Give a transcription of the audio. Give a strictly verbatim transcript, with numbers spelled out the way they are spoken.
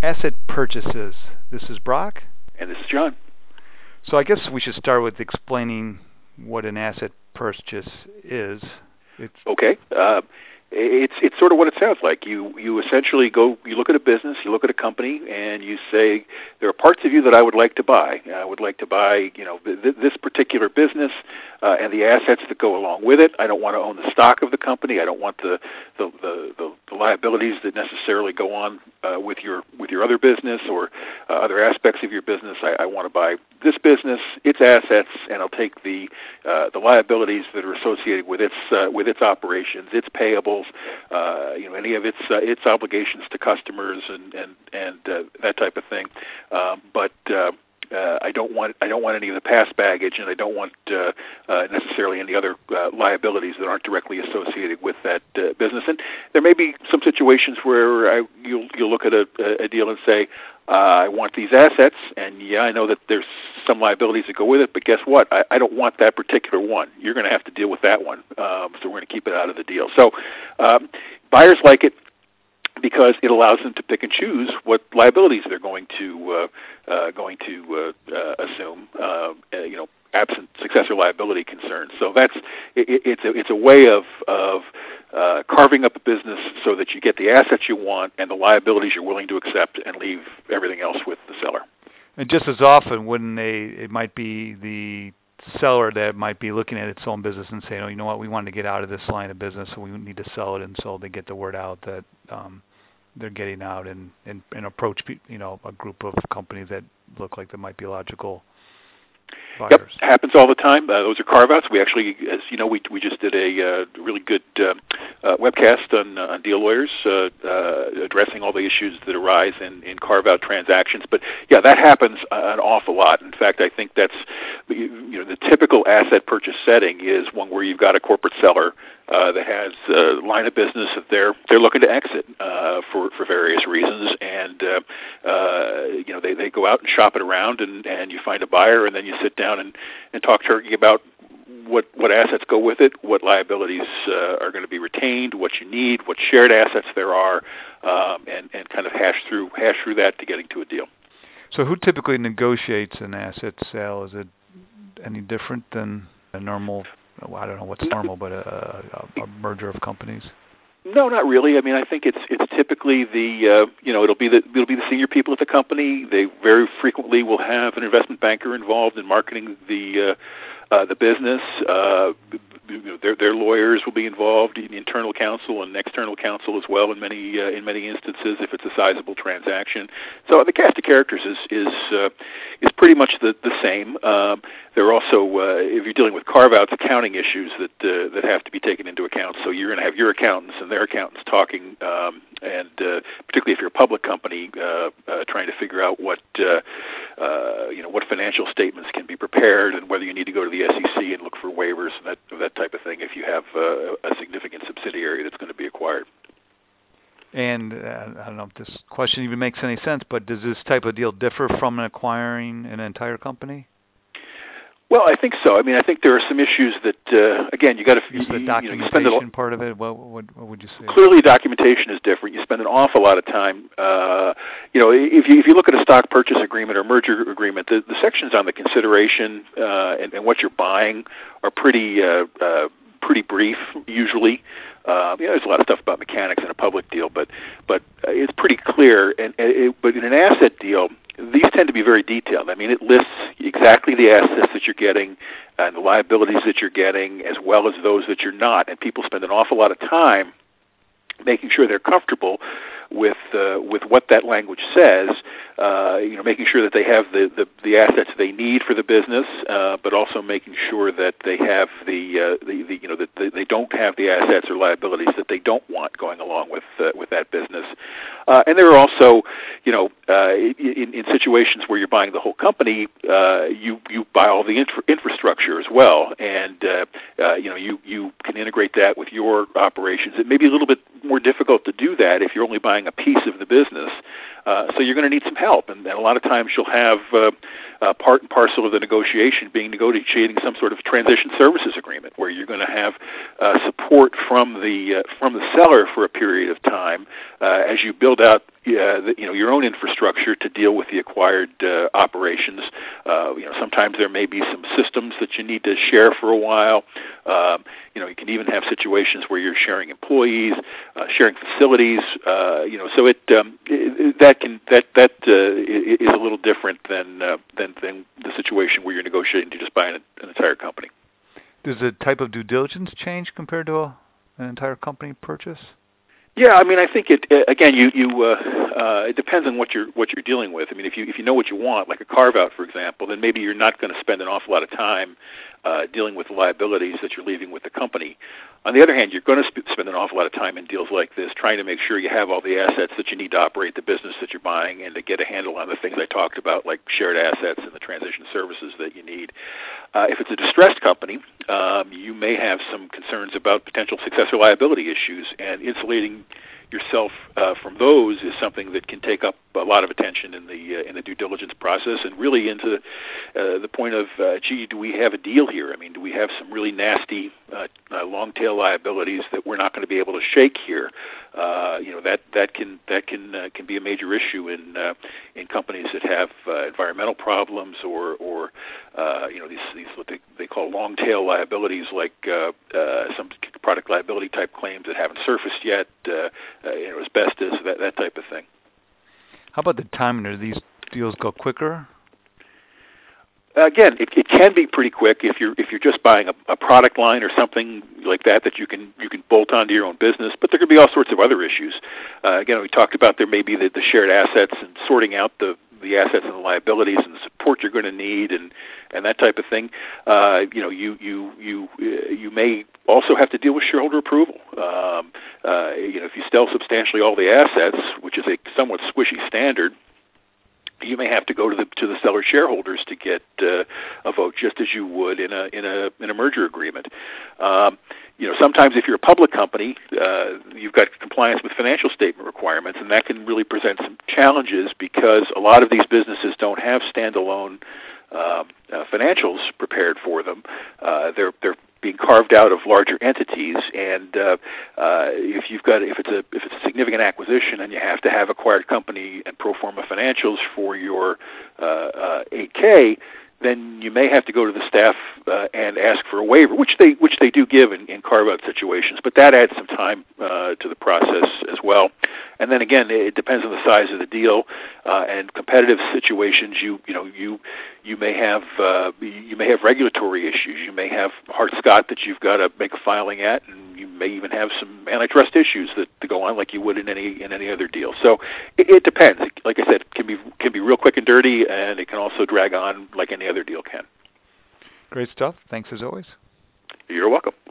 Asset purchases. This is Brock. And this is John. So I guess we should start with explaining what an asset purchase is. It's okay. Uh, it's it's sort of what it sounds like. You you essentially go, you look at a business, you look at a company, and you say, there are parts of you that I would like to buy. I would like to buy, you know, th- this particular business uh, and the assets that go along with it. I don't want to own the stock of the company. I don't want the the the, the, the liabilities that necessarily go on uh, with your with your other business or uh, other aspects of your business. I, I want to buy this business, its assets, and I'll take the uh, the liabilities that are associated with its uh, with its operations, its payables, uh, you know, any of its uh, its obligations to customers and and and uh, that type of thing. Um, but uh, uh, I don't want I don't want any of the past baggage, and I don't want uh, uh, necessarily any other uh, liabilities that aren't directly associated with that uh, business. And there may be some situations where I, you'll you'll look at a, a deal and say, Uh, I want these assets, and yeah, I know that there's some liabilities that go with it, but guess what? I, I don't want that particular one. You're going to have to deal with that one, um, so we're going to keep it out of the deal. So um, buyers like it because it allows them to pick and choose what liabilities they're going to uh, uh, going to uh, uh, assume. Uh, you know, absent successor liability concerns. So that's it, it's a it's a way of of uh, carving up a business so that you get the assets you want and the liabilities you're willing to accept, and leave everything else with the seller. And just as often, wouldn't they? It might be the seller that might be looking at its own business and saying, "Oh, you know what? We want to get out of this line of business, so we need to sell it." And so they get the word out that um, they're getting out and, and and approach you know a group of companies that look like they might be logical buyers. Yep, happens all the time. Uh, those are carve-outs. We actually, as you know, we we just did a uh, really good uh, uh, webcast on, uh, on deal lawyers uh, uh, addressing all the issues that arise in, in carve-out transactions. But yeah, that happens an awful lot. In fact, I think that's you know the typical asset purchase setting is one where you've got a corporate seller uh, that has a line of business that they're they're looking to exit uh, for for various reasons, and uh, uh, you know they, they go out and shop it around, and, and you find a buyer, and then you sit down and, and talk turkey about what what assets go with it, what liabilities uh, are going to be retained, what you need, what shared assets there are, um, and and kind of hash through hash through that to getting to a deal. So who typically negotiates an asset sale? Is it any different than a normal? Well, I don't know what's normal, but a, a, a merger of companies. No, not really. I mean, I think it's it's typically the uh, you know it'll be the it'll be the senior people at the company. They very frequently will have an investment banker involved in marketing the uh, uh, the business. Uh, you know, their their lawyers will be involved, in internal counsel and external counsel as well. In many uh, in many instances, if it's a sizable transaction, so the cast of characters is is uh, is pretty much the the same. Um, there are also, uh, if you're dealing with carve-outs, accounting issues that uh, that have to be taken into account. So you're going to have your accountants and their accountants talking, um, and uh, particularly if you're a public company, uh, uh, trying to figure out what uh, uh, you know what financial statements can be prepared, and whether you need to go to the S E C and look for waivers and that that type of thing if you have uh, a significant subsidiary that's going to be acquired. And uh, I don't know if this question even makes any sense, but does this type of deal differ from acquiring an entire company? Well, I think so. I mean, I think there are some issues that, uh, again, you got to. Is the you, documentation you know, you spend a, part of it? What, what, what would you say? Clearly, documentation is different. You spend an awful lot of time. Uh, you know, if you if you look at a stock purchase agreement or merger agreement, the, the sections on the consideration uh, and, and what you're buying are pretty uh, uh, pretty brief usually. Uh, you know, there's a lot of stuff about mechanics in a public deal, but but uh, it's pretty clear. And, and it, but in an asset deal, these tend to be very detailed. I mean, it lists exactly the assets that you're getting and the liabilities that you're getting, as well as those that you're not. And people spend an awful lot of time making sure they're comfortable with uh, with what that language says. Uh, you know, making sure that they have the, the, the assets they need for the business, uh, but also making sure that they have the, uh, the, the you know that they don't have the assets or liabilities that they don't want going along with uh, with that business. Uh, and there are also, you know, uh, in, in situations where you're buying the whole company, uh, you you buy all the infra- infrastructure as well, and uh, uh, you know you you can integrate that with your operations. It may be a little bit more difficult to do that if you're only buying a piece of the business. Uh, so you're going to need some help, and, and a lot of times you'll have uh, uh, part and parcel of the negotiation being negotiating some sort of transition services agreement where you're going to have uh, support from the uh, from the seller for a period of time uh, as you build out uh, the, you know your own infrastructure to deal with the acquired uh, operations. Uh, you know, sometimes there may be some systems that you need to share for a while. Um, you know, you can even have situations where you're sharing employees, uh, sharing facilities. Uh, you know, so it, um, it that can that that uh, is a little different than uh, than than the situation where you're negotiating to just buy an, an entire company. Does the type of due diligence change compared to a, an entire company purchase? Yeah, I mean, I think it again. You you uh, uh, it depends on what you're what you're dealing with. I mean, if you if you know what you want, like a carve out, for example, then maybe you're not going to spend an awful lot of time uh, dealing with the liabilities that you're leaving with the company. On the other hand, you're going to sp- spend an awful lot of time in deals like this trying to make sure you have all the assets that you need to operate the business that you're buying and to get a handle on the things I talked about, like shared assets and the transition services that you need. Uh, if it's a distressed company, um, you may have some concerns about potential successor liability issues, and insulating yourself uh, from those is something that can take up a lot of attention in the uh, in the due diligence process, and really into uh, the point of, uh, gee, do we have a deal here? I mean, do we have some really nasty uh, uh, long tail liabilities that we're not going to be able to shake here? Uh, you know, that that can that can uh, can be a major issue in uh, in companies that have uh, environmental problems or or uh, you know these these what they, they call long tail liabilities, like uh, uh, some product liability type claims that haven't surfaced yet. Uh, uh, you know, asbestos, that that type of thing. How about the timing? Do these deals go quicker? Again, it, it can be pretty quick if you're if you're just buying a, a product line or something like that that you can you can bolt onto your own business. But there could be all sorts of other issues. Uh, again, we talked about there may be the, the shared assets and sorting out the the assets and the liabilities and the support you're going to need and, and that type of thing. Uh, you know, you you you uh, you may also have to deal with shareholder approval. Um, uh, you know, if you sell substantially all the assets, which is a somewhat squishy standard, you may have to go to the to the seller shareholders to get uh, a vote, just as you would in a in a in a merger agreement. Um, you know, sometimes if you're a public company, uh, you've got compliance with financial statement requirements, and that can really present some challenges because a lot of these businesses don't have standalone uh, uh, financials prepared for them. Uh, they're they're being carved out of larger entities, and uh, uh, if you've got if it's a if it's a significant acquisition and you have to have acquired company and pro forma financials for your uh, uh, eight K, then you may have to go to the staff uh, and ask for a waiver, which they which they do give in, in carve-out situations. But that adds some time uh, to the process as well. And then again, it depends on the size of the deal uh, and competitive situations. You you know you you may have uh, you may have regulatory issues. You may have Hart-Scott that you've got to make a filing at, and you may even have some antitrust issues that, that go on like you would in any in any other deal. So it, it depends. Like I said, it can be can be real quick and dirty, and it can also drag on like any other deal can. Great stuff. Thanks as always. You're welcome.